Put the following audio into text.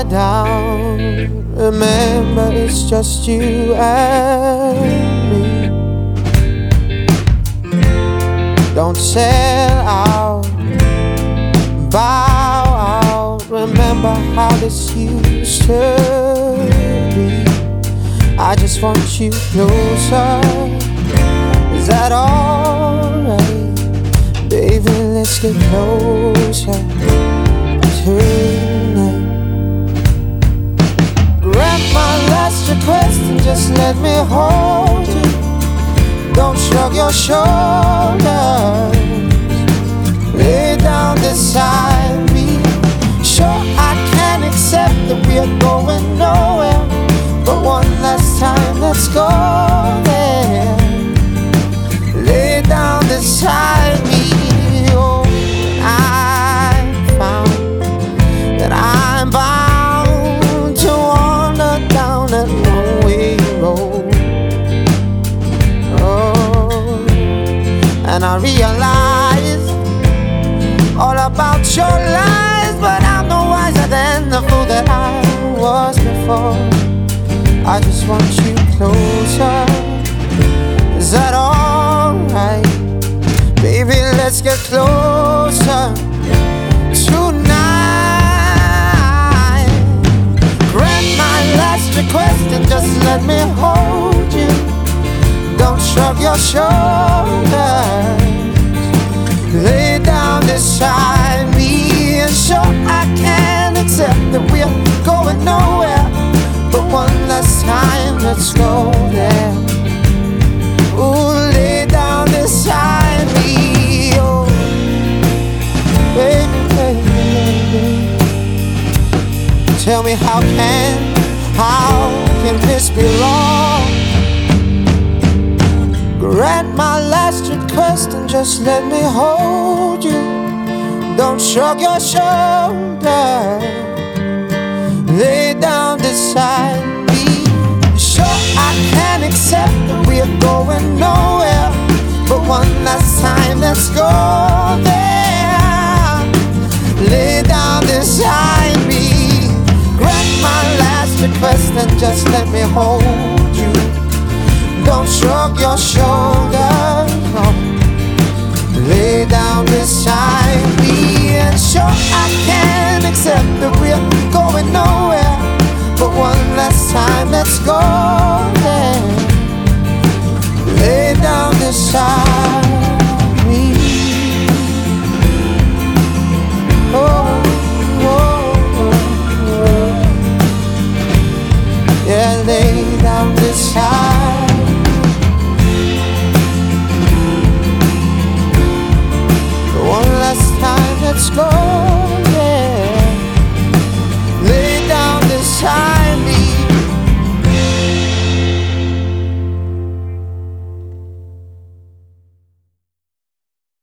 lie down, remember it's just you and me. Don't sell out, bow out, remember how this used to be. I just want you closer, is that alright? Baby, let's get closer tonight. Grant my last request and just let me hold you. Don't shrug your shoulders, lay down beside me. Sure, I can accept that we're going nowhere, but one last time, let's go there. Lay down beside me. Oh, I found that I'm bound to wander down that one-way road. Oh, and I realize all about your lies, but I'm no wiser than the fool that I was before. I just want you closer, is that alright? Baby, let's get closer tonight. Grant my last request and just let me hold you. Don't shrug your shoulders, lay down beside me. And sure, I can accept that we're going nowhere, but one last time, let's go there. Ooh, lay down beside me. Oh, baby, baby, baby. Tell me how can this be wrong? Grant my last request and just let me hold you. Don't shrug your shoulders, lay down beside me. Sure, I can accept that we're going nowhere, but one last time, let's go there. Lay down beside me. Grant my last request and just let me hold you. Don't shrug your shoulders, no. Lay down beside me. And sure, I can accept that we're going nowhere, but one last time, let's go